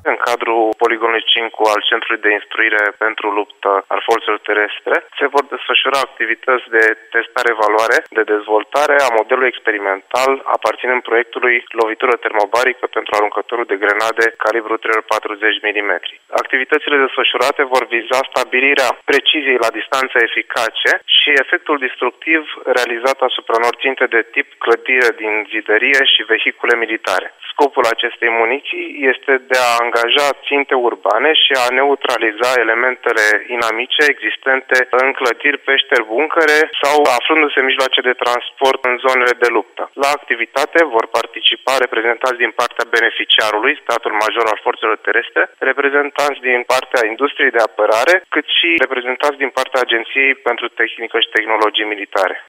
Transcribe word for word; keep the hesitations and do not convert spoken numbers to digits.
în cadrul poligonului cinci al Centrului de Instruire pentru Luptă al Forțelor Terestre se vor desfășura activități de testare-evaluare, de dezvoltare a modelului experimental aparținând proiectului lovitură termobarică pentru aruncătorul de grenade calibru trei ori patruzeci milimetri. Activitățile desfășurate vor viza stabilirea preciziei la distanță eficace și efectul destructiv realizat asupra unor ținte de tip clădire din zidărie și vehicule militare. Scopul acestei muniții este de a angaja ținte urbane și a neutraliza elementele inamice existente în clădiri, peșteri, buncăre sau aflându-se mijloace de transport în zonele de luptă. La activitate vor participa reprezentanți din partea beneficiarului, statul major al forțelor terestre, reprezentanți din partea industriei de apărare, cât și reprezentanți din partea Agenției pentru Tehnică și Tehnologii Militare.